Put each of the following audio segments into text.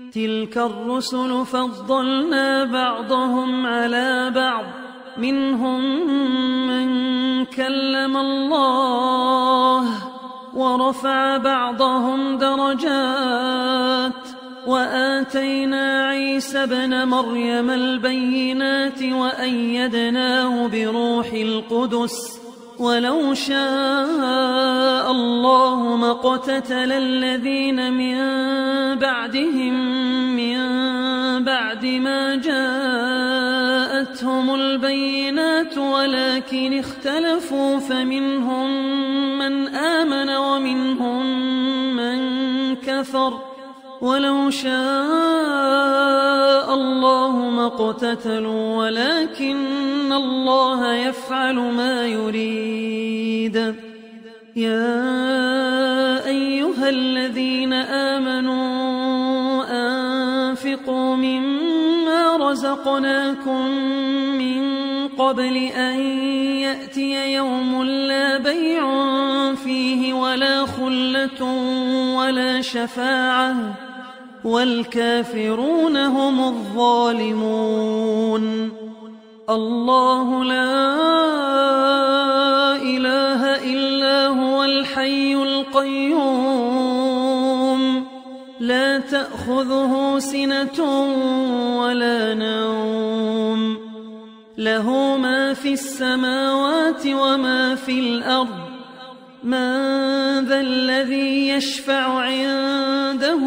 تلك الرسل فضلنا بعضهم على بعض منهم من كلم الله ورفع بعضهم درجات وآتينا عيسى ابن مريم البينات وأيدناه بروح القدس ولو شاء الله ما اقتتل الذين من بعدهم من بعد ما جاءتهم البينات ولكن اختلفوا فمنهم من آمن ومنهم من كفر ولو شاء الله ما اقتتلوا ولكن الله يفعل ما يريد. يا أيها الذين آمنوا أنفقوا مما رزقناكم من قبل أن يأتي يوم لا بيع فيه ولا خلة ولا شفاعة والكافرون هم الظالمون. الله لا إله إلا هو الحي القيوم لا تأخذه سنة ولا نوم له ما في السماوات وما في الأرض من ذا الذي يشفع عنده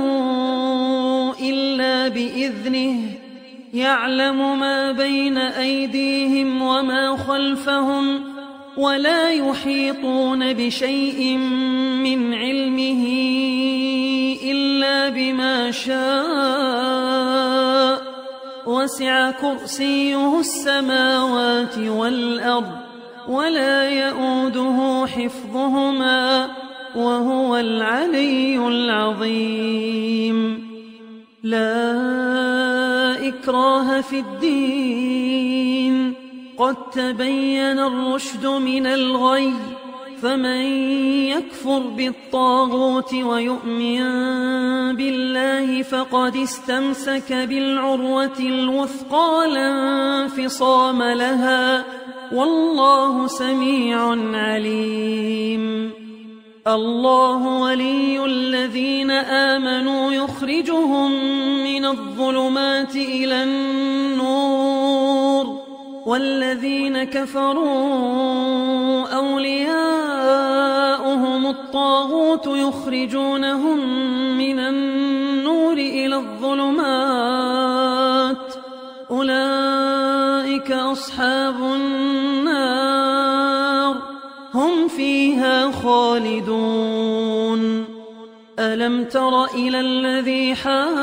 إلا بإذنه يعلم ما بين أيديهم وما خلفهم ولا يحيطون بشيء من علمه إلا بما شاء وسع كرسيه السماوات والأرض ولا يؤوده حفظهما وهو العلي العظيم. لا إكراه في الدين قد تبين الرشد من الغي فمن يكفر بالطاغوت ويؤمن بالله فقد استمسك بالعروة الوثقى لا انفصام لها والله سميع عليم. الله ولي الذين آمنوا يخرجهم من الظلمات إلى النور والذين كفروا أولياؤهم الطاغوت يخرجونهم من النور إلى الظلمات أولئك أصحاب النار هم فيها خالدون. ألم تر إلى الذي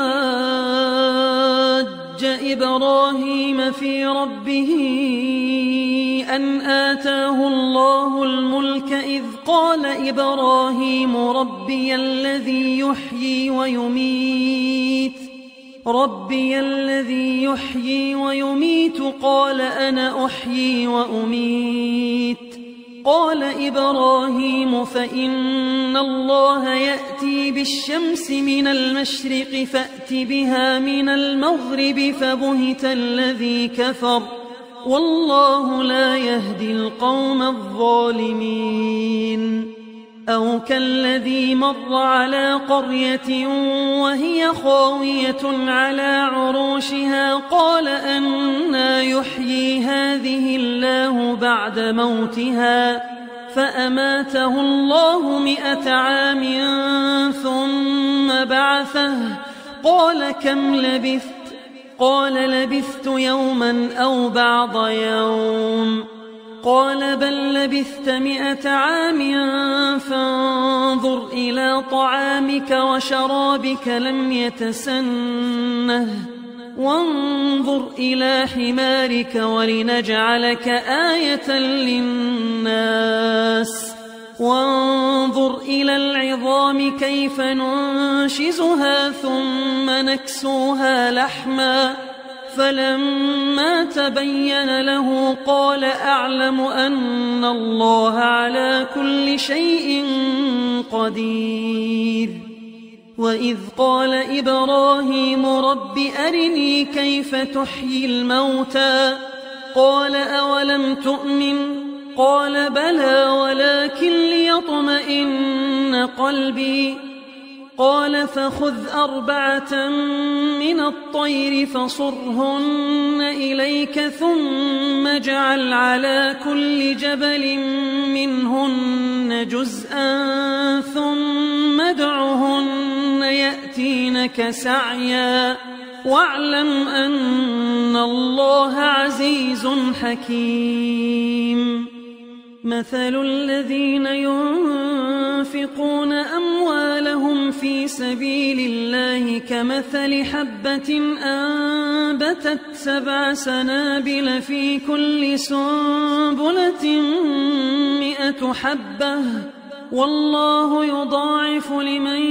حاج إبراهيم في ربه أن آتاه الله الملك إذ قال إبراهيم ربي الذي يحيي ويميت قال أنا أحيي وأميت قال إبراهيم فإن الله يأتي بالشمس من المشرق فأت بها من المغرب فبهت الذي كفر والله لا يهدي القوم الظالمين. أو كالذي مر على قرية وهي خاوية على عروشها قال أنى يحيي هذه الله بعد موتها فأماته الله 100 عام ثم بعثه قال كم لبثت قال لبثت يوما أو بعض يوم قال بل لبثت 100 عام فانظر إلى طعامك وشرابك لم يتسنه وانظر إلى حمارك ولنجعلك آية للناس وانظر إلى العظام كيف ننشزها ثم نكسوها لحما فلما تبين له قال أعلم أن الله على كل شيء قدير. وإذ قال إبراهيم رب أرني كيف تحيي الموتى قال أولم تؤمن قال بلى ولكن ليطمئن قلبي قال فخذ 4 من الطير فصرهن إليك ثم اجعل على كل جبل منهن جزءا ثم ادعهن يأتينك سعيا واعلم أن الله عزيز حكيم مثل الذين ينفقون أموالهم في سبيل الله كمثل حبة أنبتت 7 سنابل في كل سنبلة 100 حبة والله يضاعف لمن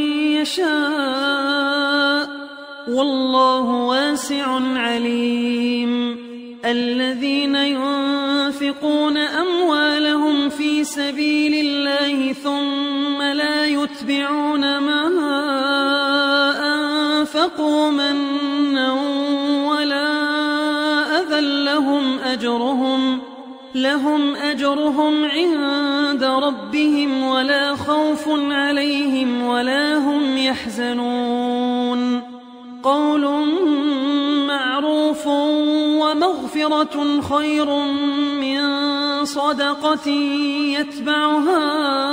يشاء والله واسع عليم الذين ينفقون أموالهم في سبيل الله ثم لا يتبعون ما أنفقوا منا ولا أذى لهم أجرهم عند ربهم ولا خوف عليهم ولا هم يحزنون قول معروف ومغفرة خير من صدقة يتبعها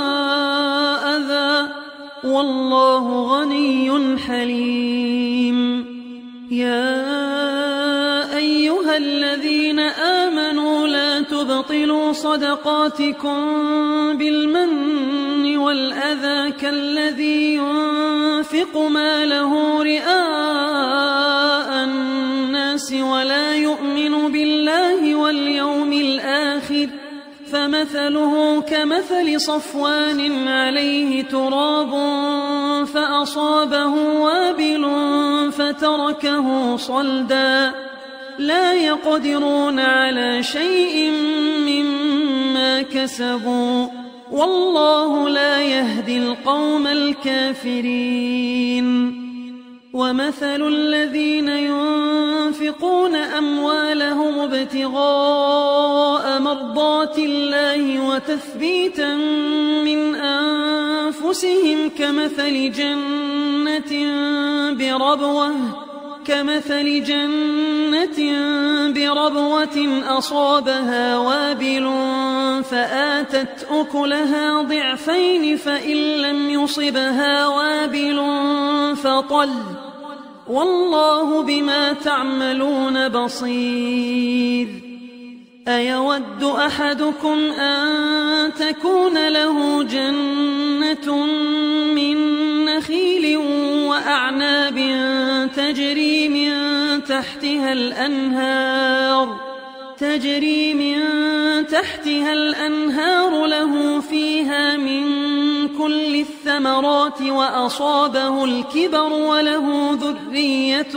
أذى والله غني حليم يا أيها الذين آمنوا لا تبطلوا صدقاتكم بالمن والأذى كالذي ينفق ماله رئاء الناس ولا يؤمن بالله واليوم الآخر فمثله كمثل صفوان عليه تراب فأصابه وابل فتركه صلدا لا يقدرون على شيء مما كسبوا والله لا يهدي القوم الكافرين ومثل الذين ينفقون أموالهم ابتغاء مرضات الله وتثبيتا من أنفسهم كمثل جنة بربوة أصابها وابل فآتت أكلها ضعفين فإن لم يصبها وابل فطل والله بما تعملون بصير أيود أحدكم أن تكون له جنة من نخيل وأعناب تجري من تحتها الأنهار له فيها من كل الثمرات وأصابه الكبر وله ذرية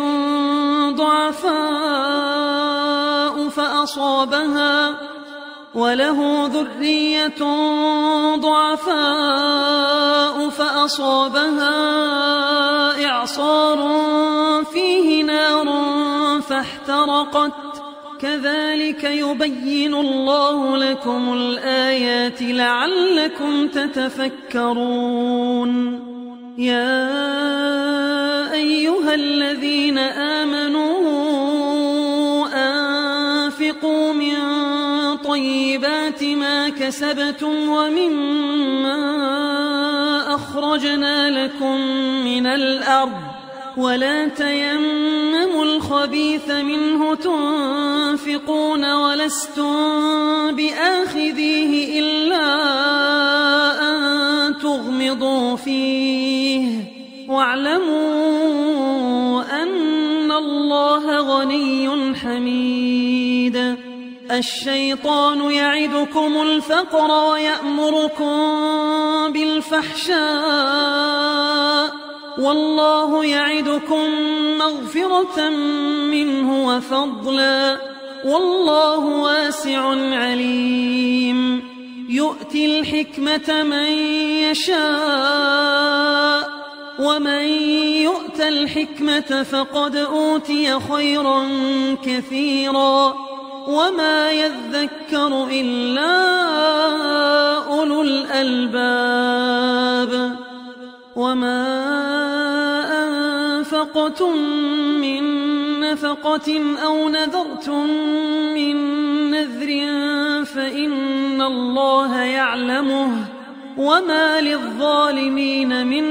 ضعفاء فأصابها إعصار فيه نار فاحترقت كذلك يبين الله لكم الآيات لعلكم تتفكرون يا أيها الذين آمنوا أنفقوا من طيبات ما كسبتم ومما أخرجنا لكم من الأرض ولا تيمموا الخبيث منه تنفقون ولستم بآخذيه إلا أن تغمضوا فيه واعلموا أن الله غني حميد الشيطان يعدكم الفقر ويأمركم بالفحشاء والله يعدكم مغفرة منه وفضلا والله واسع عليم يؤتي الحكمة من يشاء ومن يؤت الحكمة فقد أوتي خيرا كثيرا وما يذكر إلا أولو الألباب وما أنفقتم من نفقة أو نذرتم من نذر فإن الله يعلمه وما للظالمين من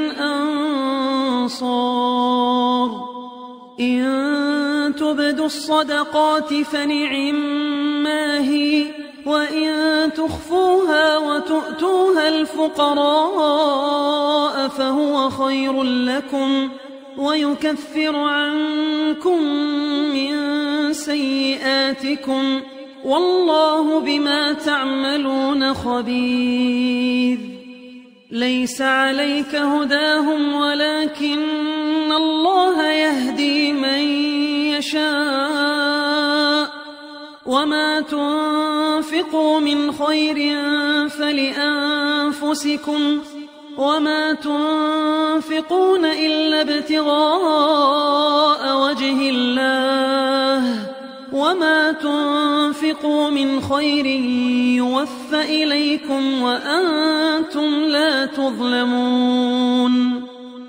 أنصار إن تبدوا الصدقات فنعما هي وإن تخفوها وتؤتوها الفقراء فهو خير لكم ويكفر عنكم من سيئاتكم والله بما تعملون خبير ليس عليك هداهم ولكن الله يهدي من يشاء وما تنفقوا من خير فلأنفسكم وما تنفقون إلا ابتغاء وجه الله وما تنفقوا من خير يوفى إليكم وأنتم لا تظلمون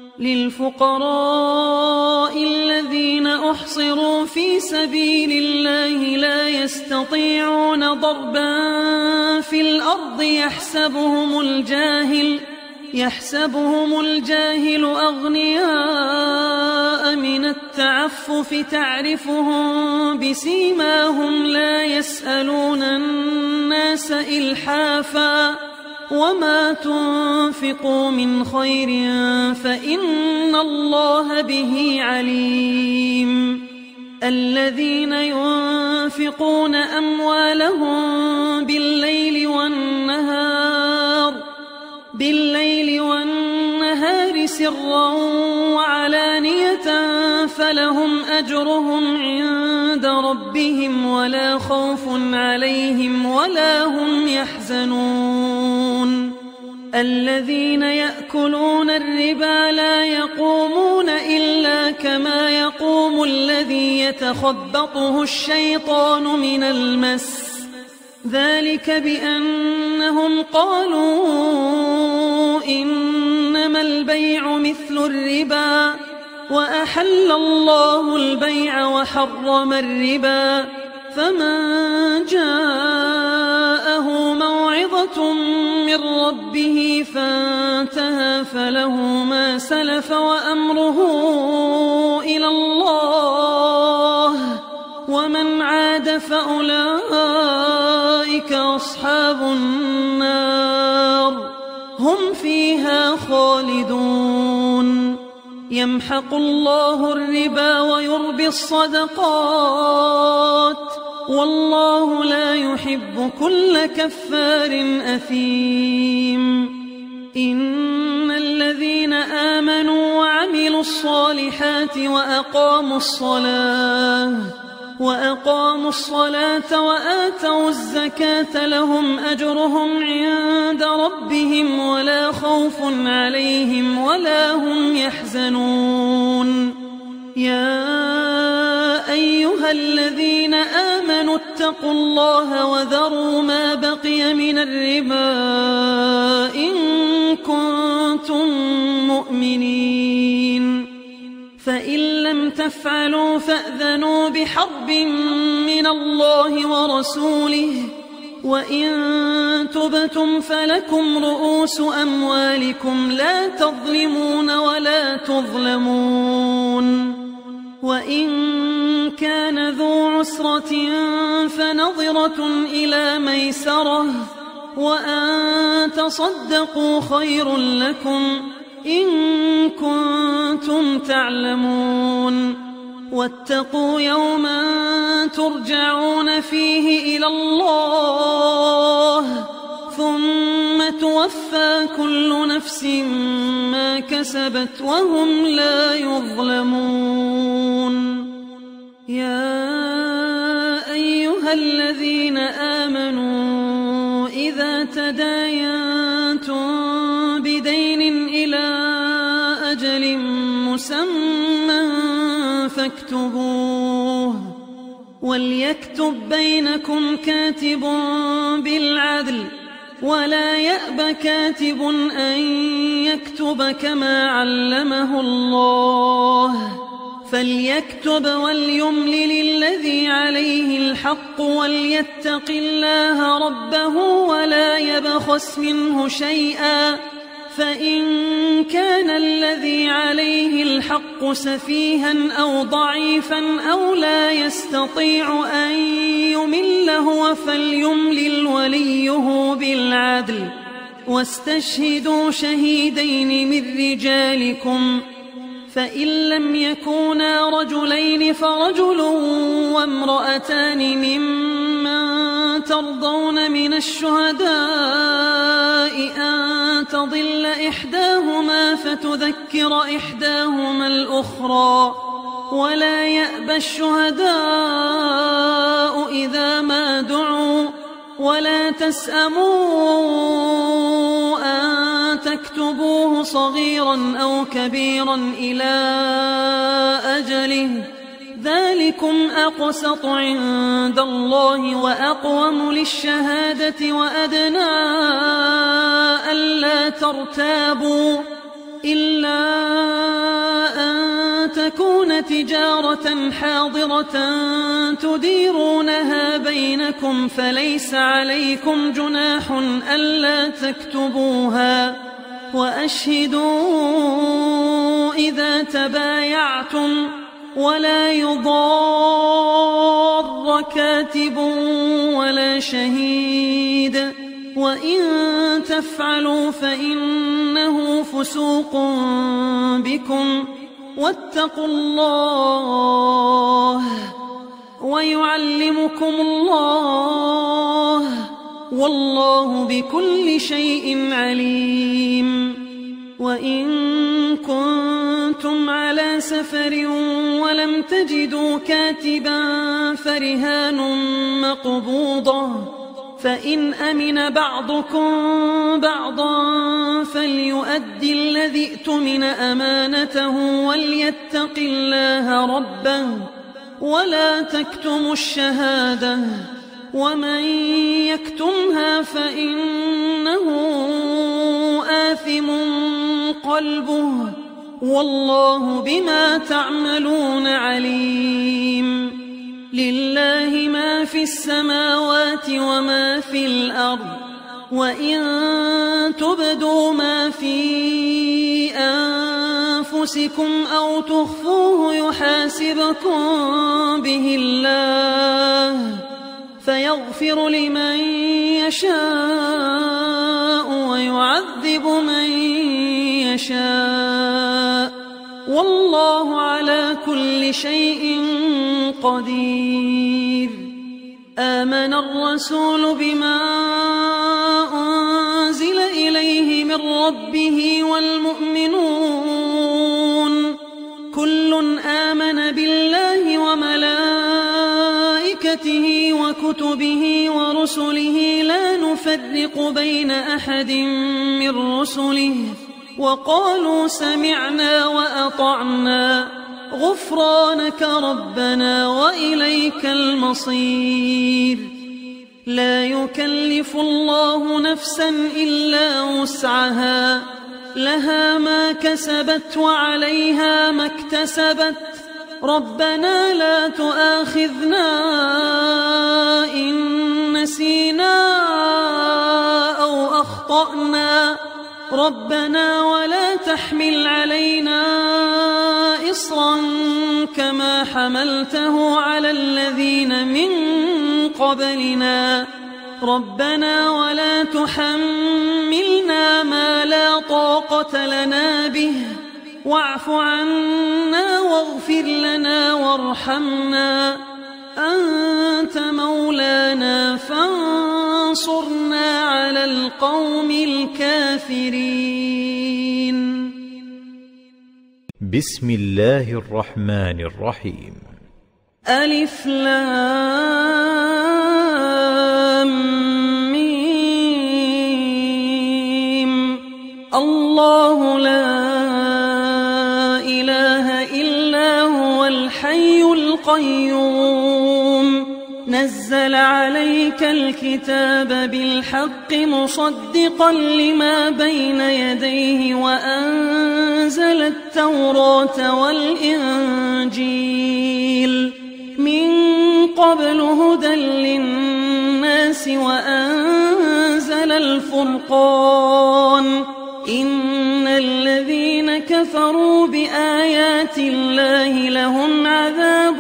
للفقراء الذين أحصروا في سبيل الله لا يستطيعون ضربا في الأرض يحسبهم الجاهل أغنياء من التعفف تعرفهم بسيماهم لا يسألون الناس إلحافا وما تنفقوا من خير فإن الله به عليم الذين ينفقون أموالهم بالليل والنهار سرا وعلانية فلهم أجرهم عند ربهم ولا خوف عليهم ولا هم يحزنون الذين يأكلون الربا لا يقومون إلا كما يقوم الذي يتخبطه الشيطان من المس ذلك بأنهم قالوا إنما البيع مثل الربا وأحل الله البيع وحرم الربا فمن جاءه موعظة من ربه فانتهى فله ما سلف وأمره إلى الله ومن عاد فأولئك أصحاب النار هم فيها خالدون يمحق الله الربا ويربي الصدقات والله لا يحب كل كفار أثيم إن الذين آمنوا وعملوا الصالحات وأقاموا الصلاة وآتوا الزكاة لهم أجرهم عند ربهم ولا خوف عليهم ولا هم يحزنون يا أيها الذين آمنوا اتقوا الله وذروا ما بقي من الربا إن كنتم مؤمنين فإن لم تفعلوا فأذنوا بحرب من الله ورسوله وإن تبتم فلكم رؤوس أموالكم لا تظلمون ولا تظلمون وإن كان ذو عسرة فنظرة إلى ميسرة وأن تصدقوا خير لكم إن كنتم تعلمون واتقوا يوما ترجعون فيه إلى الله ثم توفى كل نفس ما كسبت وهم لا يظلمون يا أيها الذين آمنوا إذا تداينتم بدين إلى أجل فاكتبوه وليكتب بينكم كاتب بالعدل ولا يأب كاتب أن يكتب كما علمه الله فليكتب وليملل الذي عليه الحق وليتق الله ربه ولا يبخس منه شيئا فإن كان الذي عليه الحق سفيها أو ضعيفا أو لا يستطيع أن يمل هو فليملل وليه بالعدل واستشهدوا شهيدين من رجالكم فإن لم يكونا رجلين فرجل وامرأتان ممن ترضون من الشهداء أن تضل إحداهما فتذكر إحداهما الأخرى ولا يأبى الشهداء إذا ما دعوا ولا تسأموا أن تكتبوه صغيرا أو كبيرا إلى أجله ذلكم أقسط عند الله وأقوم للشهادة وأدنى ألا ترتابوا إلا أن تكون تجارة حاضرة تديرونها بينكم فليس عليكم جناح ألا تكتبوها وأشهدوا إذا تبايعتم ولا يضار كاتب ولا شهيد وإن تفعلوا فإنه فسوق بكم واتقوا الله ويعلمكم الله والله بكل شيء عليم وإن كنتم على سفر ولم تجدوا كاتبا فرهان مقبوضة فإن أمن بعضكم بعضا فليؤدي الذي ائتمن أمانته وليتق الله ربه ولا تكتموا الشهادة ومن يكتمها فإنه آثم قلبه والله بما تعملون عليم لله ما في السماوات وما في الأرض وإن تبدوا ما في أنفسكم أو تخفوه يحاسبكم به الله فيغفر لمن يشاء ويعذب من يشاء والله على كل شيء قدير آمن الرسول بما أنزل إليه من ربه والمؤمنون كل آمن بالله وملائكته وكتبه ورسله لا نفرق بين أحد من رسله وقالوا سمعنا وأطعنا غفرانك ربنا وإليك المصير لا يكلف الله نفسا إلا وسعها لها ما كسبت وعليها ما اكتسبت ربنا لا تؤاخذنا إن نسينا أو أخطأنا ربنا ولا تحمل علينا إصرا كما حملته على الذين من قبلنا ربنا ولا تحملنا ما لا طاقة لنا به واعف عنا واغفر لنا وارحمنا أنت مولانا فانصرنا على القوم الكافرين. بسم الله الرحمن الرحيم. ألف لام ميم الله لا إله إلا هو الحي الحي القيوم نزل عليك الكتاب بالحق مصدقا لما بين يديه وأنزل التوراة والإنجيل من قبل هدى للناس وأنزل الفرقان إن الذين كفروا بآيات الله لهم عذاب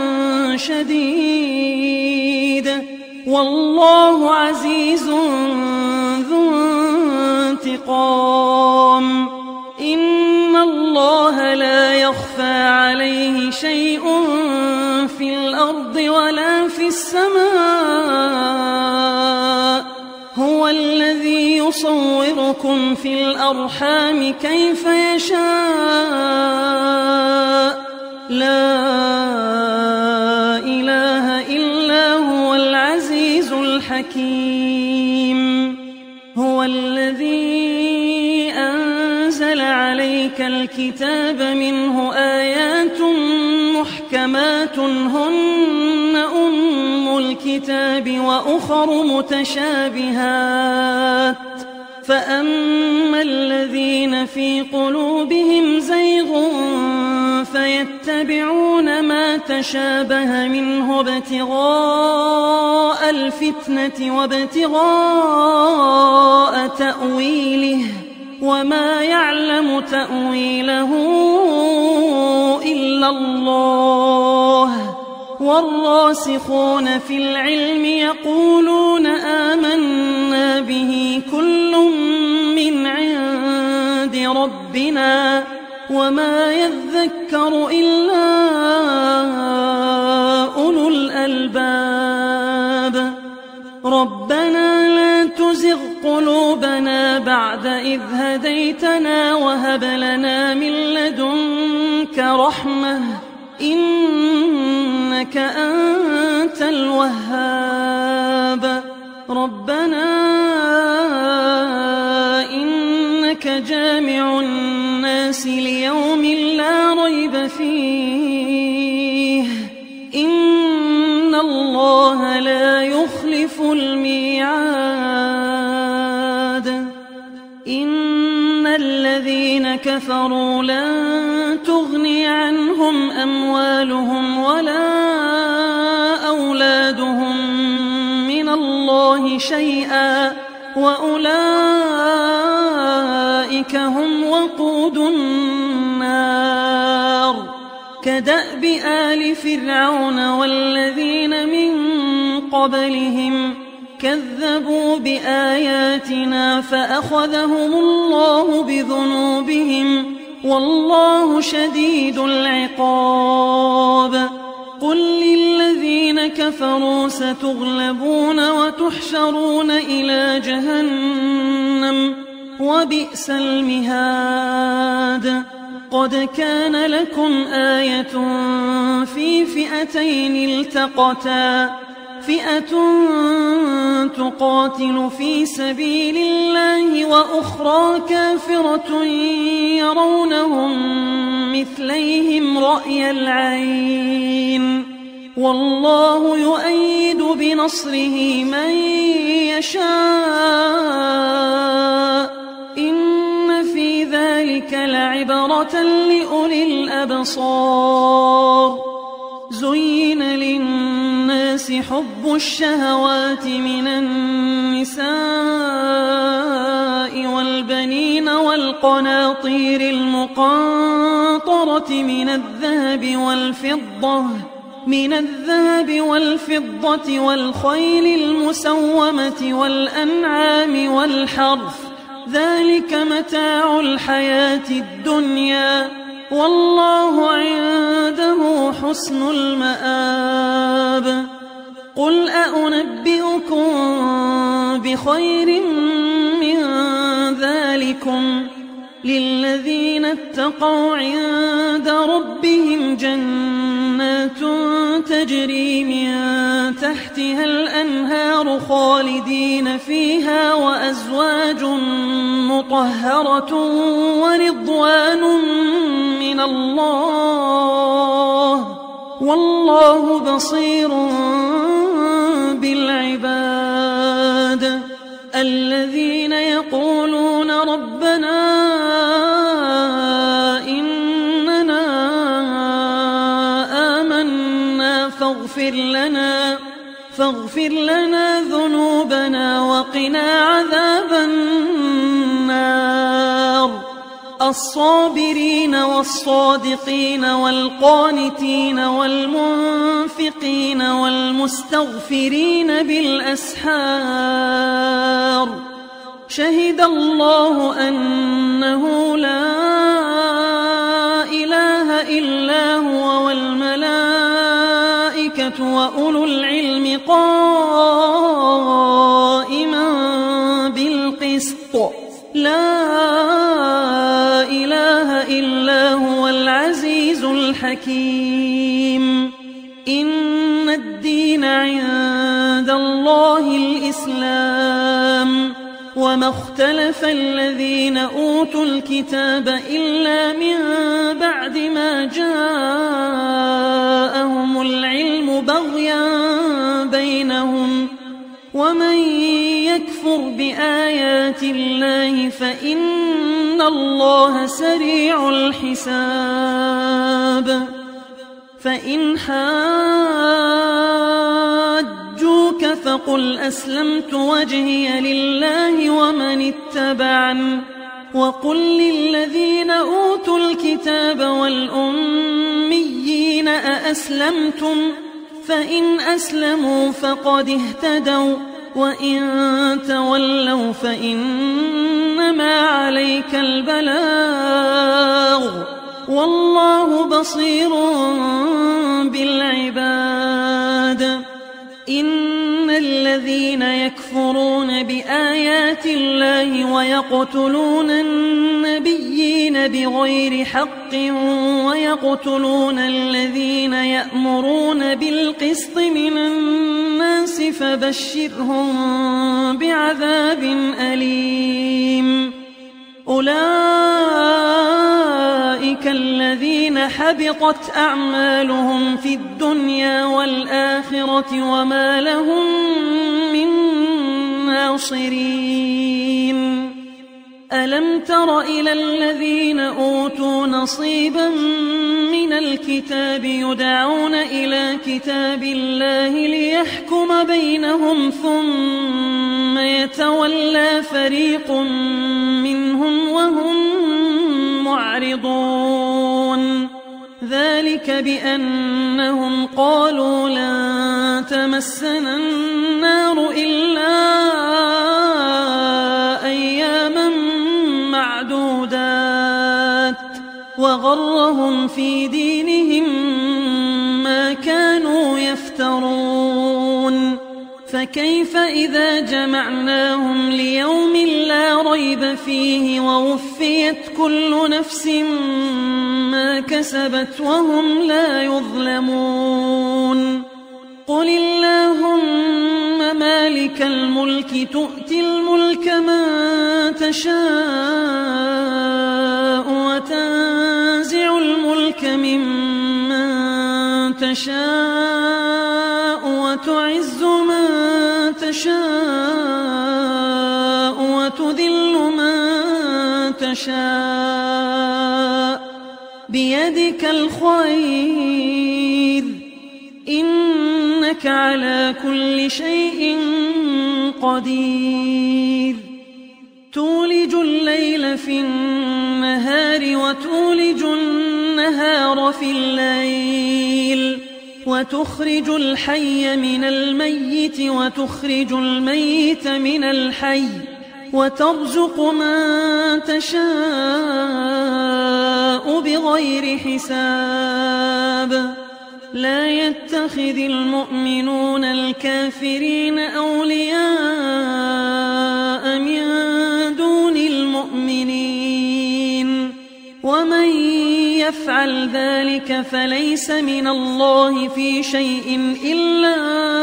شديد والله عزيز ذو انتقام إن الله لا يخفى عليه شيء في الأرض ولا في السماء هو الذي يصوركم في الأرحام كيف يشاء لا إله إلا هو العزيز الحكيم هو الذي أنزل عليك الكتاب منه آيات محكمات هن أم الكتاب وأخر متشابهات فأما الذين في قلوبهم زيغ فيتبعون ما تشابه منه ابتغاء الفتنة وابتغاء تأويله وما يعلم تأويله إلا الله والراسخون في العلم يقولون آمنا به كل من عند ربنا وما يذكر إلا أولو الألباب ربنا لا تزغ قلوبنا بعد إذ هديتنا وهب لنا من لدنك رحمة إنك أنت الوهاب ربنا إنك جامع الناس ليوم لا ريب فيه إن الله لا يخلف الميعاد إن الذين كفروا لن تغني عنهم أموالهم ولا أولادهم من الله شيئا وأولئك هم وقود النار كدأب آل فرعون والذين من قبلهم كذبوا بآياتنا فأخذهم الله بذنوبهم والله شديد العقاب قل للذين كفروا ستغلبون وتحشرون إلى جهنم وبئس المهاد قد كان لكم آية في فئتين التقتا فئة تقاتل في سبيل الله وأخرى كافرة يرونهم مثليهم رأي العين والله يؤيد بنصره من يشاء إن في ذلك لعبرة لأولي الأبصار زين للناس حب الشهوات من النساء والقناطير المقنطرة من الذهب والفضة والخيل المسومة والأنعام والحرث ذلك متاع الحياة الدنيا والله عنده حسن المآب قل أنبئكم بخير من ذلكم للذين اتقوا عند ربهم جنات تجري من تحتها الأنهار خالدين فيها وأزواج مطهرة ورضوان من الله والله بصير بالعباد. الذين يقولون ربنا إننا آمنا فاغفر لنا ذنوبنا وقنا عذاب النار. الصابرين والصادقين والقانتين والمنفقين والمستغفرين بالأسحار. شهد الله أنه لا إله إلا هو والملائكة وأولو العلم قائما بالقسط. لا إله إلا هو العزيز الحكيم. إن الدين عند الله الإسلام. وما اختلف الذين أوتوا الكتاب إلا من بعد ما جاءهم العلم بغيا بينهم. ومن يكفر بآيات الله فإن الله سريع الحساب. فإن حاجوك فقل أسلمت وجهي لله ومن اتبعني وقل للذين أوتوا الكتاب والأميين أأسلمتم فإن أسلموا فقد اهتدوا وإن تولوا فإنما عليك البلاغ والله بصير بالعباد. إن الذين يكفرون بآيات الله ويقتلون النبيين بغير حق ويقتلون الذين يأمرون بالقسط من الناس فبشرهم بعذاب أليم. أولئك الذين حبطت أعمالهم في الدنيا والآخرة وما لهم من ناصرين. ألم تر إلى الذين أوتوا نصيبا من الكتاب يدعون إلى كتاب الله ليحكم بينهم ثم يتولى فريق منهم وهم معرضون. ذلك بأنهم قالوا لن تمسنا النار إلا أياما معدودات وغرهم في دينهم ما كانوا يفترون. فكيف إذا جمعناهم ليوم لا ريب فيه ووفيت كل نفس ما كسبت وهم لا يظلمون. قل اللهم مالك الملك تؤتي الملك من تشاء وتنزع الملك ممن تشاء وتعز من تشاء وتذل من تشاء بيدك الخير إنك على كل شيء قدير. تولج الليل في النهار وتولج النهار في الليل وتخرج الحي من الميت وتخرج الميت من الحي وترزق من تشاء بغير حساب. لا يتخذ المؤمنون الكافرين أولياء من دون المؤمنين ومن يفعل ذلك فليس من الله في شيء إلا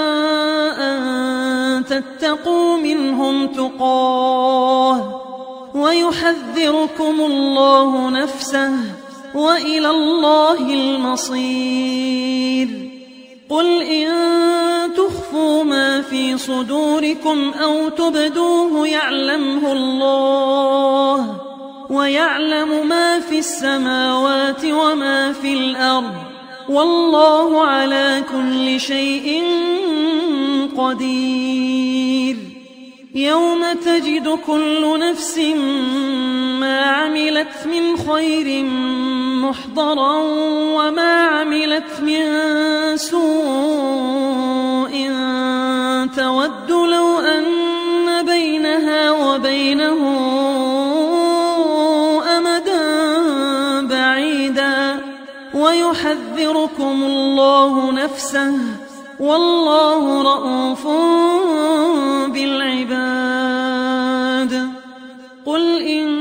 أن تتقوا منهم تقاه ويحذركم الله نفسه وإلى الله المصير. قل إن تخفوا ما في صدوركم أو تبدوه يعلمه الله، ويعلم ما في السماوات وما في الأرض، والله على كل شيء قدير. يوم تجد كل نفس ما عملت من خير محضرا وما عملت من سوء تود لو أن بينها وبينه أمدا بعيدا، ويحذركم الله نفسه، والله رءوف بالعباد. قل إن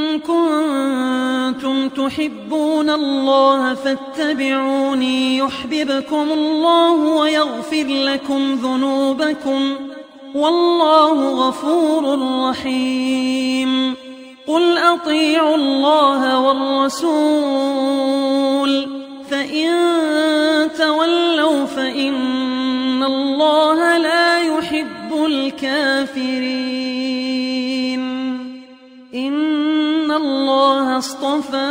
كنتم تحبون الله فاتبعوني يحببكم الله ويغفر لكم ذنوبكم، والله غفور رحيم. قل أطيعوا الله والرسول، فإن تولوا فإن الله لا يحب الكافرين. إن الله اصطفى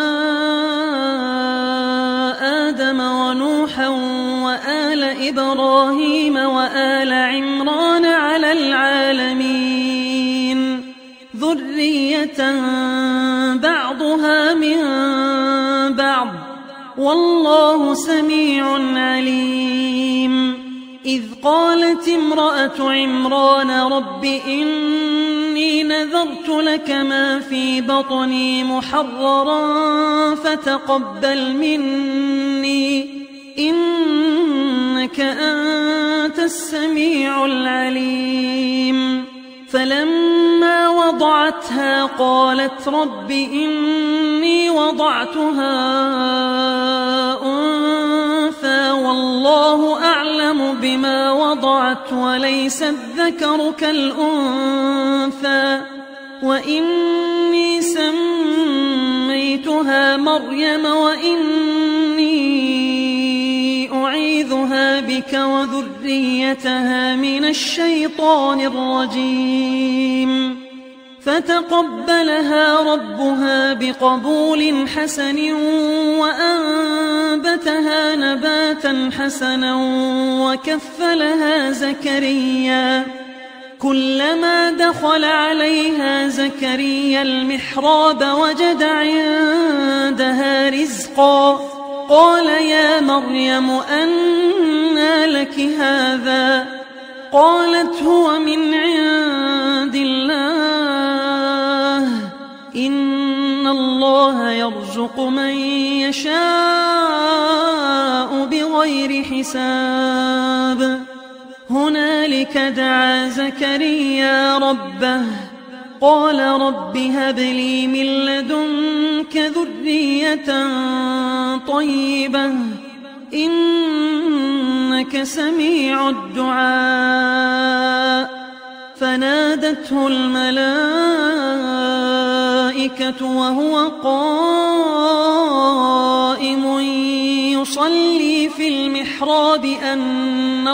آدم ونوحا وآل إبراهيم وآل عمران على العالمين ذرية بعضها من بعض، والله سميع عليم. إذ قالت امرأة عمران رب إني نذرت لك ما في بطني محررا فتقبل مني إنك أنت السميع العليم. فلما وضعتها قالت رب إني وضعتها أنثى والله أعلم بما وضعت وليس الذكر كالأنثى، وإني سميتها مريم وإني أعيذها بك وذريتها من الشيطان الرجيم. فتقبلها ربها بقبول حسن وأنبتها نباتا حسنا وكفلها زكريا. كلما دخل عليها زكريا المحراب وجد عندها رزقا قال يا مريم أنى لك هذا؟ قالت هو من عند الله إن الله يرزق من يشاء بغير حساب. هنالك دعا زكريا ربه قال رب هب لي من لدنك ذرية طيبة إنك سميع الدعاء. فنادته الملائكة وهو قائم يصلي في المحراب أن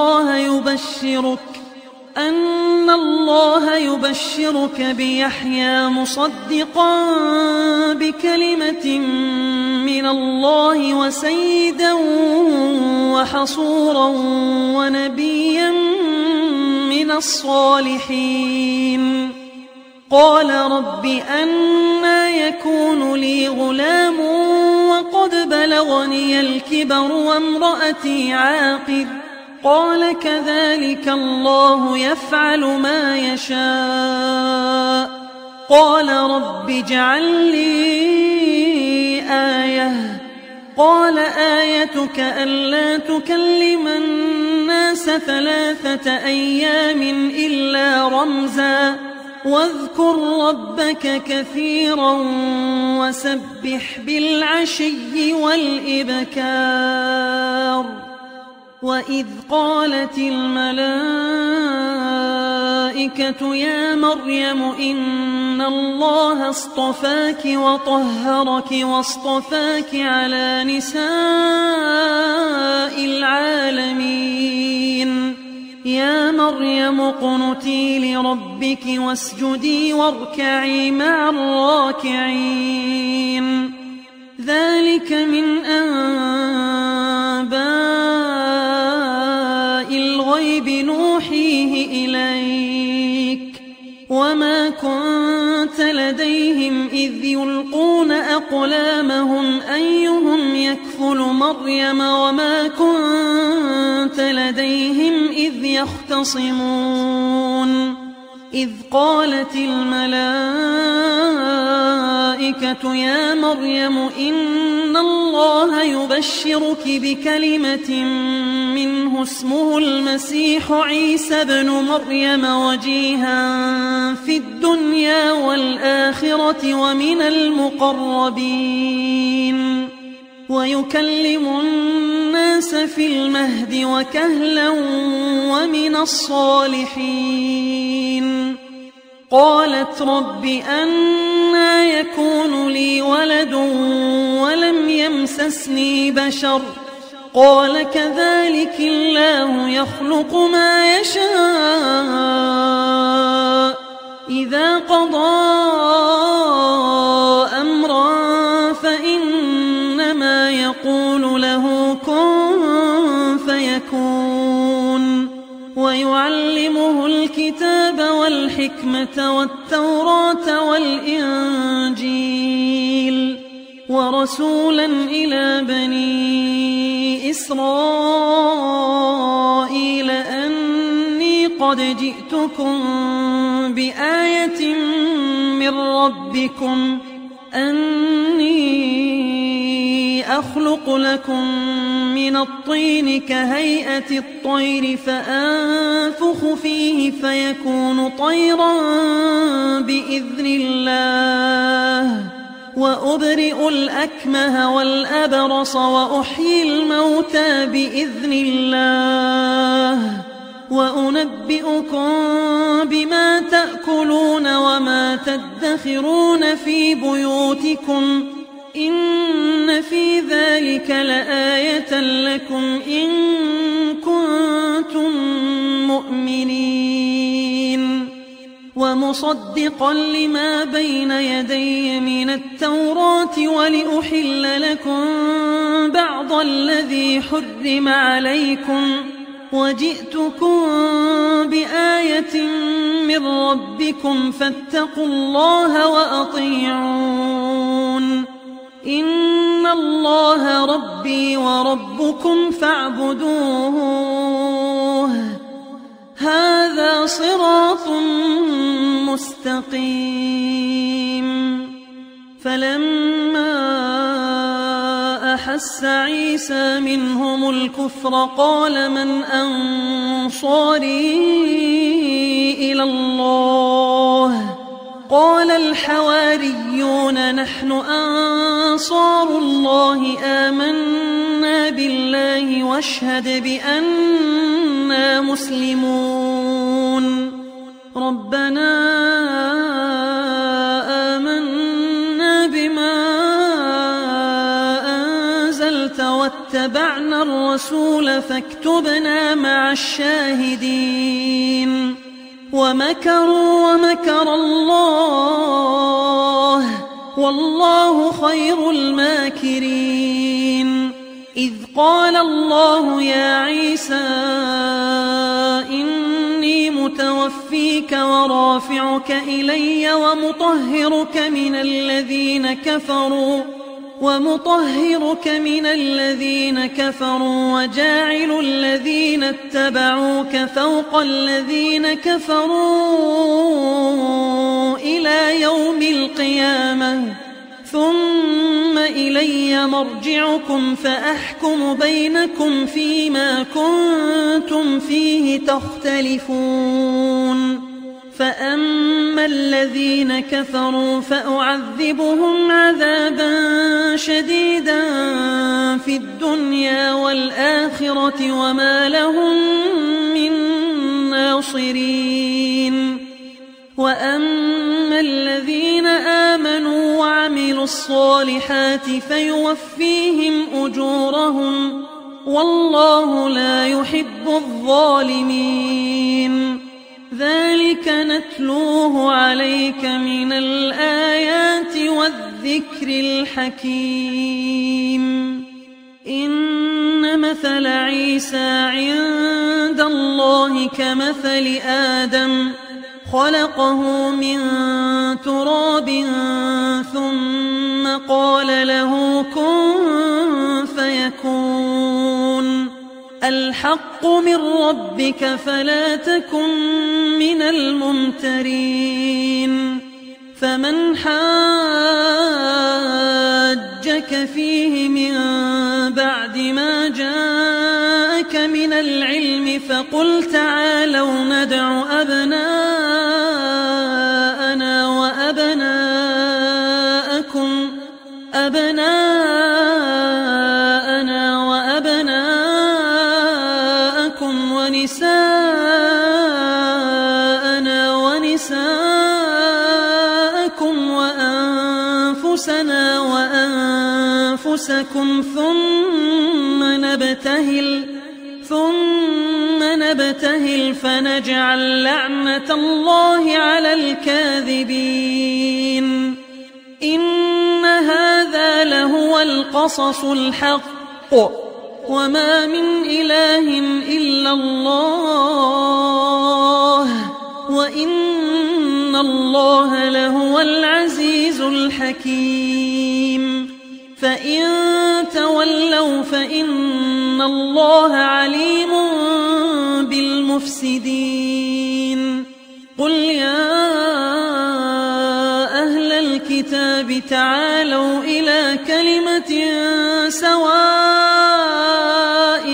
الله يبشرك بيحيى مصدقا بكلمة من الله وسيدا وحصورا ونبيا من الصالحين. قال رب أنى يكون لي غلام وقد بلغني الكبر وامرأتي عاقر؟ قال كذلك الله يفعل ما يشاء. قال رب اجعل لي آية. قال آيتك ألا تكلم الناس 3 أيام إلا رمزا واذكر ربك كثيرا وسبح بالعشي والإبكار. وإذ قالت الملائكة يا مريم إن الله اصطفاك وطهرك واصطفاك على نساء العالمين. يا مريم اقنتي لربك واسجدي واركعي مع الراكعين. ذلك من أنباء الغيب نوحيه إليك وما كنت لديهم إذ يلقون أقلامهم أيهم يكفل مريم وما كنت لديهم إذ يختصمون. إذ قالت الملائكة يا مريم إن الله يبشرك بكلمة منه اسمه المسيح عيسى بن مريم وجيها في الدنيا والآخرة ومن المقربين ويكلم الناس في المهد وكهلا ومن الصالحين. قالت رب أنى يكون لي ولد ولم يمسسني بشر قال كذلك الله يخلق ما يشاء إذا قضى أمرا فإنما يقول له كن فيكون. ويعلمه الكتاب والحكمة والتوراة والإنجيل ورسولا إلى بني إسرائيل أني قد جئتكم بآية من ربكم أني أخلق لكم من الطين كهيئة الطير فأنفخ فيه فيكون طيرا بإذن الله وأبرئ الأكمه والأبرص وأحيي الموتى بإذن الله وأنبئكم بما تأكلون وما تدخرون في بيوتكم إن في ذلك لآية لكم إن كنتم مؤمنين. ومصدقا لما بين يدي من التوراة ولأحل لكم بعض الذي حرم عليكم وجئتكم بآية من ربكم فاتقوا الله وأطيعون. إن الله ربي وربكم فاعبدوه هذا صراط مستقيم. فلما أحس عيسى منهم الكفر قال من أنصاري إلى الله قال الحواريون نحن أنصار الله آمنا بالله واشهد بأننا مسلمون. ربنا آمنا بما أنزلت واتبعنا الرسول فاكتبنا مع الشاهدين. ومكروا ومكر الله والله خير الماكرين. إذ قال الله يا عيسى إني متوفيك ورافعك إلي ومطهرك من الذين كفروا وجاعل الذين اتبعوك فوق الذين كفروا إلى يوم القيامة ثم إلي مرجعكم فأحكم بينكم فيما كنتم فيه تختلفون. فأما الذين كفروا فأعذبهم عذابا شديدا في الدنيا والآخرة وما لهم من ناصرين. وأما الذين آمنوا وعملوا الصالحات فيوفيهم أجورهم والله لا يحب الظالمين. ذلك نتلوه عليك من الآيات والذكر الحكيم. إن مثل عيسى عند الله كمثل آدم خلقه من تراب ثم قال له كن فيكون. الحق من ربك فلا تكن من الممترين. فمن حاجك فيه من بعد ما جاءك من العلم فقل تعالوا ندع أبناءنا وأبناءكم ونساءنا ونساءكم وأنفسنا وأنفسكم ثم نبتهل فنجعل لعنة الله على الكاذبين. إن هذا لهو القصص الحق وما من إله إلا الله وإن الله لهو العزيز الحكيم. فإن تولوا فإن الله عليم بالمفسدين. قل يا أهل الكتاب تعالوا إلى كلمة سواء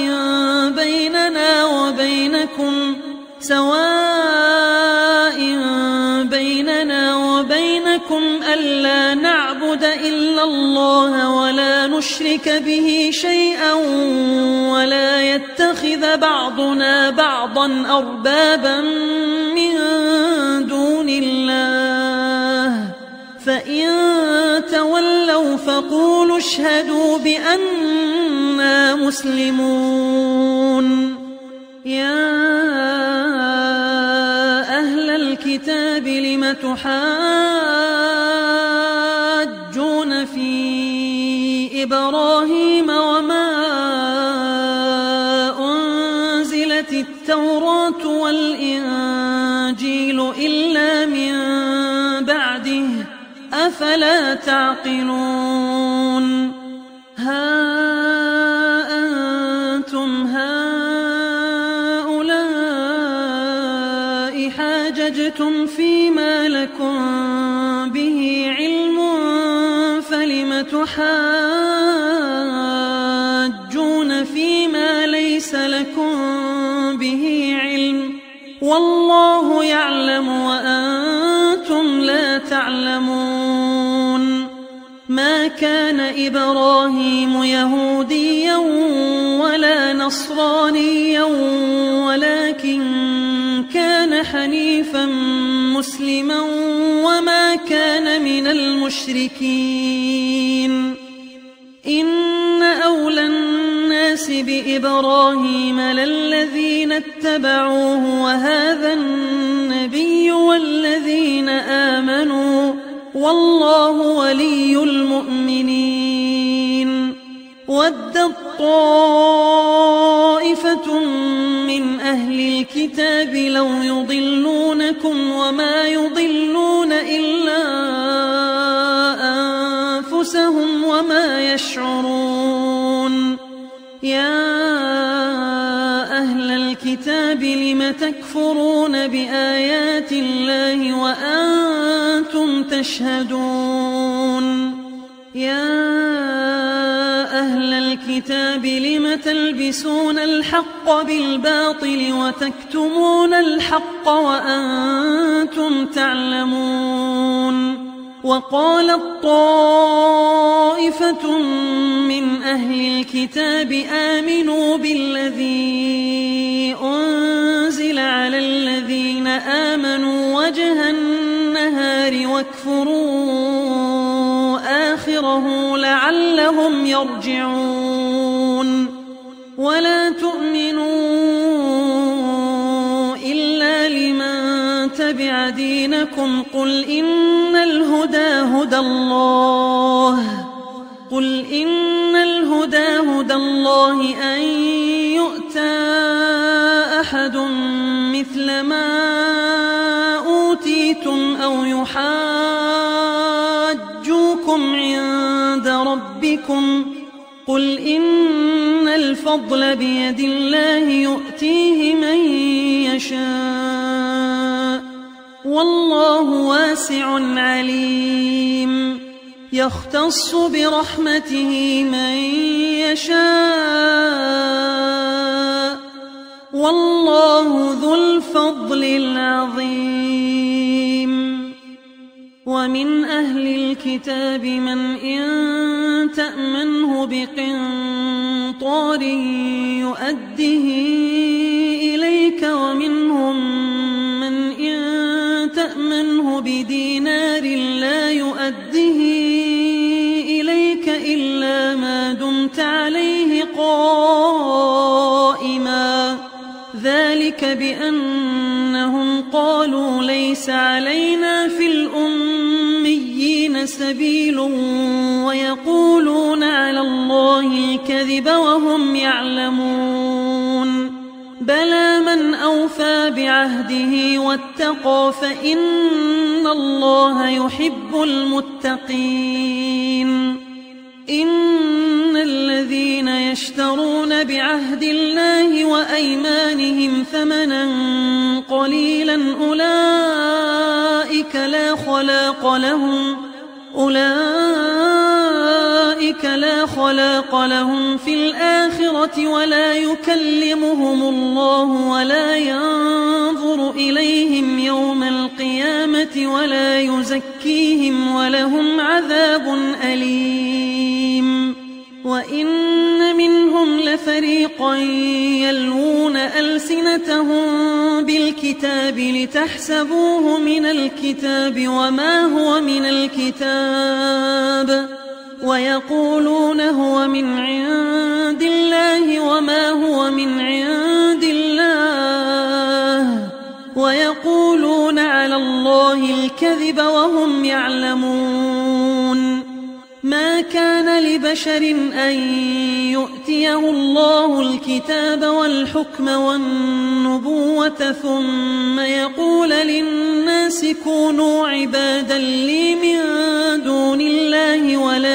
بيننا وبينكم ألا نعبد إلا الله ولا نشرك به شيئا ولا يتخذ بعضنا بعضا أربابا من دون الله. فإن تولوا فقولوا اشهدوا بأننا مسلمون. يا أهل الكتاب لم تحاجون في إبراهيم وما أنزلت التوراة والإنجيل إلا من بعده أفلا تعقلون. ها أنتم هؤلاء حاججتم فيما لكم به علم فلم تحاجون فيما ليس لكم به علم والله يعلم وأنتم لا تعلمون. ما كان إبراهيم يهوديا ولا نصرانيا ولكن كان حنيفا مسلما وما كان من المشركين. إن أولى الناس بإبراهيم للذين اتبعوه وهذا النبي والذين آمنوا والله ولي المؤمنين. ودت طائفة من أهل الكتاب لو يضلونكم وما يضلون إلا أنفسهم وما يشعرون. يا أهل الكتاب لم تكفرون بآيات الله وأنتم تشهدون. يا أهل الكتاب لم تلبسون الحق بالباطل وتكتمون الحق وأنتم تعلمون. وقالت طائفة من أهل الكتاب آمنوا بالذي أنزل على الذين آمنوا وجه النهار واكفروا آخره لعلهم يرجعون. ولا تؤمنوا إلا لمن تبع دينكم قل إن الهدى هدى الله أن يؤتى أحد مثل ما أوتيتم أو يحاجوكم عند ربكم قل إن الفضل بيد الله يؤتيه من يشاء والله واسع عليم. يختص برحمته من يشاء والله ذو الفضل العظيم. ومن أهل الكتاب من إن تأمنه بقنطار يؤده إليك ومنهم من إن تأمنه بدينار لا يؤده إليك إلا ما دمت عليه قائما ذلك بأنهم قالوا ليس علينا في الأميين سبيل ويقولون على الله الكذب وهم يعلمون. بلى من أوفى بعهده واتقى فإن الله يحب المتقين. إن الذين يشترون بعهد الله وأيمانهم ثمنا قليلا أولئك لا خلاق لهم في الآخرة ولا يكلمهم الله ولا ينظر إليهم يوم القيامة ولا يزكيهم ولهم عذاب أليم. وإن منهم لفريقا يلوون ألسنتهم بالكتاب لتحسبوه من الكتاب وما هو من الكتاب ويقولون هو من عند الله وما هو من عند الله ويقولون على الله الكذب وهم يعلمون. ما كان لبشر أن يؤتيه الله الكتاب والحكم والنبوة ثم يقول للناس كونوا عبادا لي من دون الله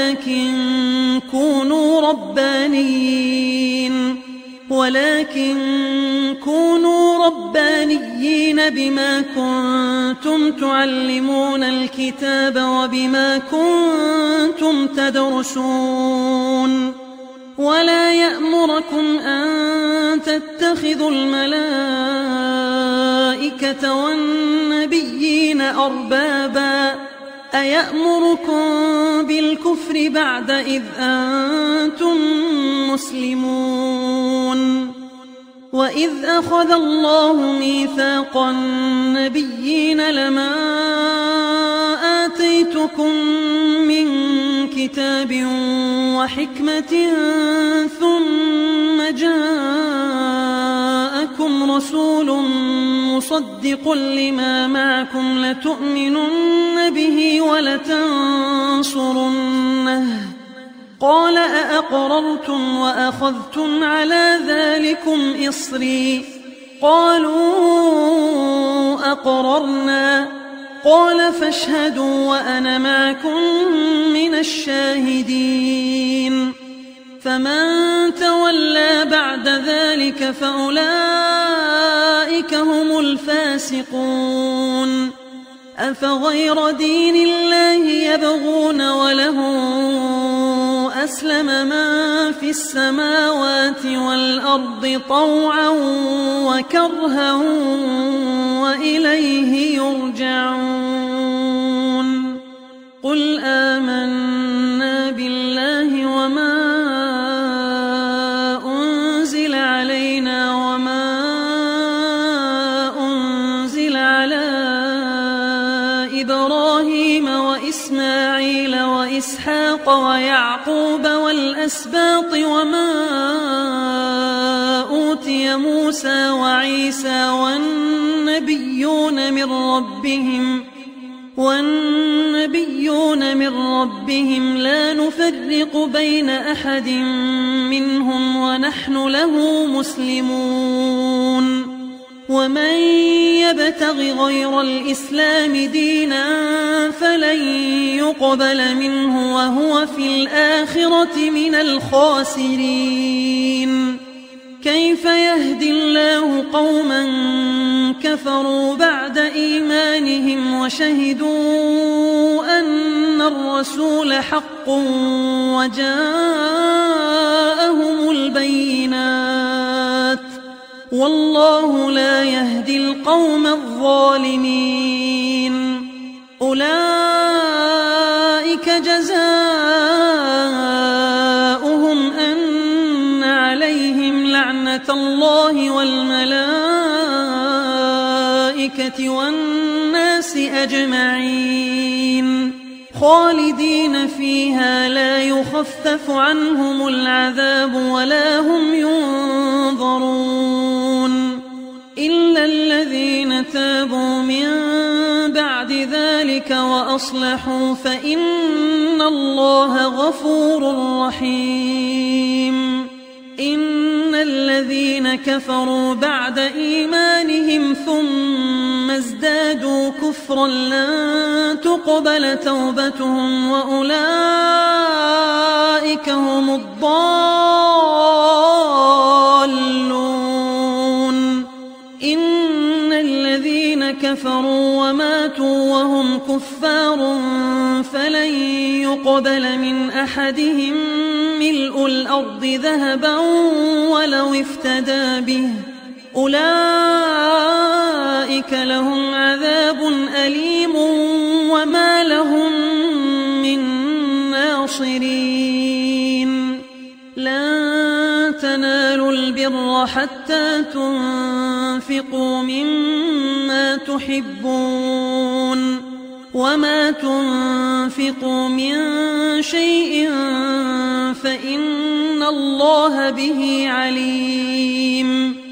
ولكن كونوا ربانيين بما كنتم تعلمون الكتاب وبما كنتم تدرسون. ولا يأمركم أن تتخذوا الملائكة والنبيين أربابا أيأمركم بالكفر بعد إذ أنتم مسلمون. وإذ أخذ الله ميثاق النبيين لما آتيتكم من كتاب وحكمة ثم جاءكم رسول مصدق لما معكم لتؤمنن به ولتنصرنه قال أأقررتم وأخذتم على ذلكم إصري قالوا أقررنا قال فاشهدوا وأنا معكم من الشاهدين. فمن تولى بعد ذلك فأولئك هم الفاسقون. أفغير دين الله يبغون وله أسلم من في السماوات والأرض طوعا وكرها وإليه يرجعون. قل آمنا بالله وما أنزل علينا وما أنزل على إبراهيم وإسحاق ويعقوب والأسباط وما أوتي موسى وعيسى والنبيون من ربهم لا نفرق بين أحد منهم ونحن له مسلمون. ومن يبتغ غير الإسلام دينا فلن يقبل منه وهو في الآخرة من الخاسرين. كيف يهدي الله قوما كفروا بعد إيمانهم وشهدوا أن الرسول حق وجاءهم البينات والله لا يهدي القوم الظالمين. أولئك جزاؤهم أن عليهم لعنة الله والملائكة والناس أجمعين خالدين فيها لا يخفف عنهم العذاب ولا هم ينظرون إلا الذين تابوا من بعد ذلك وأصلحوا فإن الله غفور رحيم. إن الذين كفروا بعد إيمانهم ثم ازدادوا كفرا لن تقبل توبتهم وأولئك هم الضالون. إن الذين كفروا وماتوا وهم كفار فلن يقبل من أحدهم ملء الأرض ذهبا ولو افتدى به أولئك لهم عذاب أليم وما لهم من ناصرين. لن تنالوا البر حتى تنفقوا مما تحبون وما تنفقوا من شيء فإن الله به عليم.